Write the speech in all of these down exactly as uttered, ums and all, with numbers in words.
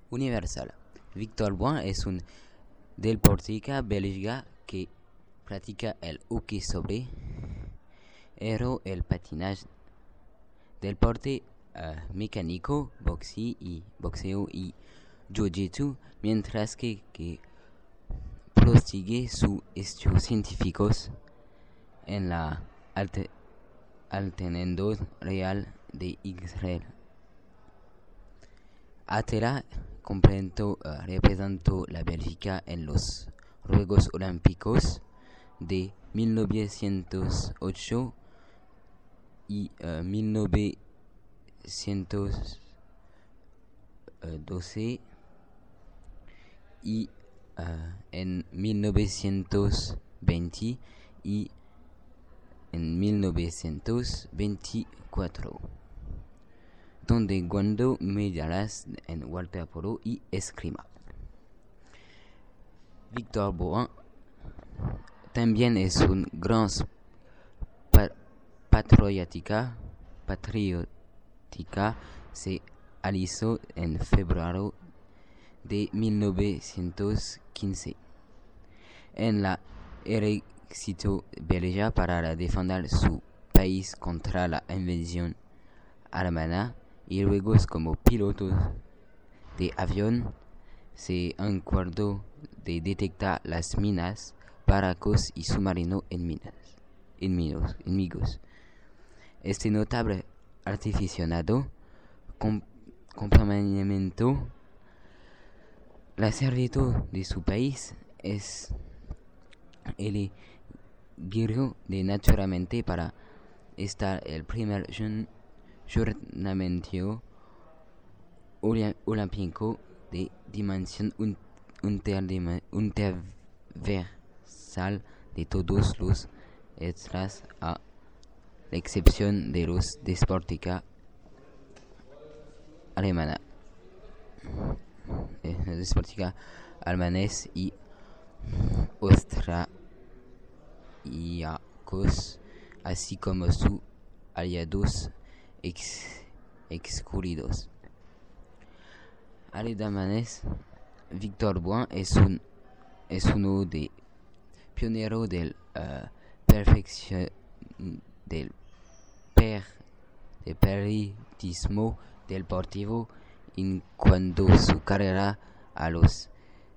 Universal. Victor Boin es un deportista belga que practica el hockey sobre hielo, el patinaje, deporte uh, mecánico, boxeo y, boxeo y jiu-jitsu, mientras que, que prosigue sus estudios científicos en la Alte, Ateneo Real de Israel. Atera completo uh, representó la Bélgica en los Juegos Olímpicos de mil novecientos ocho y uh, mil novecientos doce y uh, en mil novecientos veinte y en mil novecientos veinticuatro, donde ganó medallas en waterpolo y esgrima. Victor Boin también es un gran pa- patriótica, patriótica. Se alisó en febrero de mil novecientos quince en la ejército belga para defender su país contra la invasión alemana, y luego como piloto de avión se encargó de detectar las minas, barcos y submarinos en minas, en minos, enemigos. Este notable aficionado com- complementó el servicio de su país. Es el guerrero de naturalmente para estar el primer jornamiento olímpico de dimensión universal de todos los extras, a la excepción de los deportistas alemanes, eh, deportistas alemanes y austriacos, así como sus aliados ex- excluidos. Además, Victor Boin es, un, es uno de pioneros del uh, perfección del per, de periodismo deportivo, en cuanto su carrera a los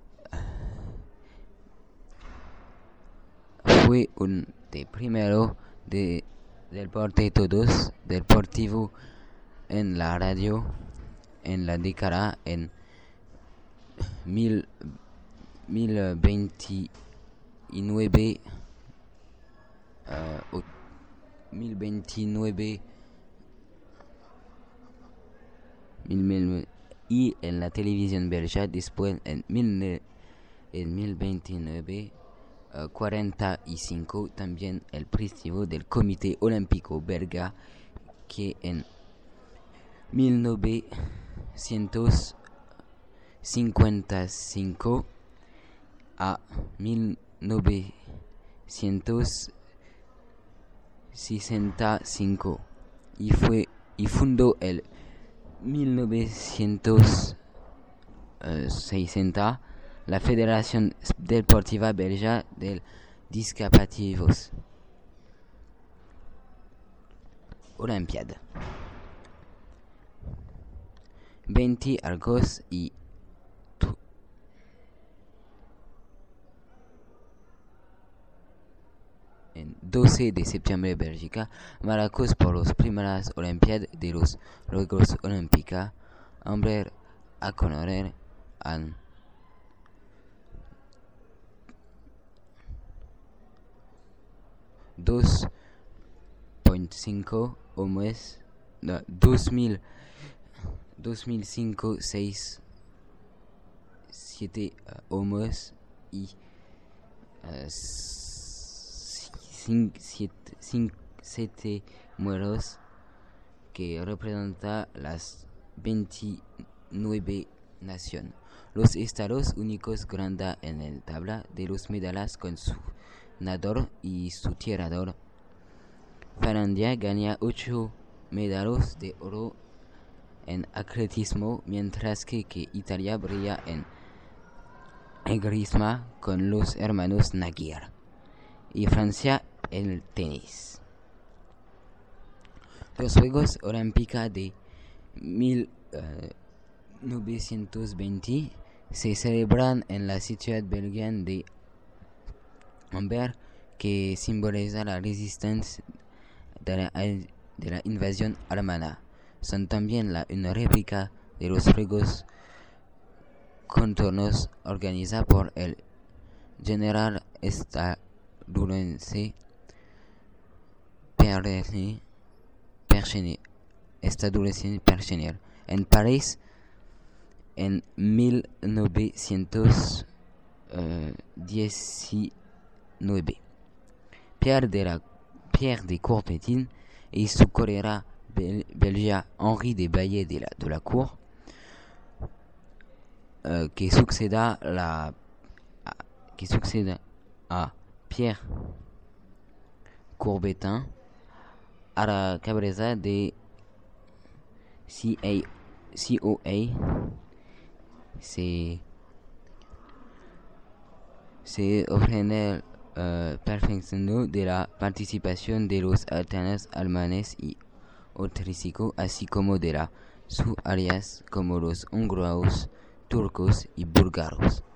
uh, fue un de primero de deporte todos deportivo en la radio en la década en mil, mil veintinueve uh, mil veintinueve mil, y en la televisión belga después en mil, en mil veintinueve uh, cuarenta y cinco también el prestigio del Comité Olímpico Belga, que en mil novecientos cincuenta y cinco a mil novecientos sesenta y cinco y fue y fundó el mil novecientos sesenta la Federación Deportiva Belga de Discapacitados. Olimpiada. veinte de agosto y en doce de septiembre, Bélgica, Marruecos por las primeras Olimpiadas de los Juegos Olímpicos. Hombre a conocer en dos punto cinco o más, no, dos mil, dos mil cinco, seis, siete uh, o más y uh, siete muertos, que representa las veintinueve naciones. Los Estados Unidos grandan en la tabla de los medallas con su nadador y su tirador. Finlandia gana ocho medallas de oro en atletismo, mientras que, que Italia brilla en esgrima con los hermanos Naguir, y Francia en el tenis. Los Juegos Olímpicos de mil novecientos veinte se celebran en la ciudad belga de Amber, que simboliza la resistencia de la, de la invasión alemana. Son también la, una réplica de los Juegos Contornos organizados por el general estadounidense Pershing en París en mil novecientos diecinueve. Pierre de, la, Pierre de Coubertin y su colega bel, belga Henri de Baillet de la, de la Cour, uh, que succéda la qui succède à Pierre Coubertin a la cabeza de C O A se, se ofrece uh, perfeccionó de la participación de los altanes alemanes y austríacos, así como de las sus aliados como los húngaros, turcos y búlgaros.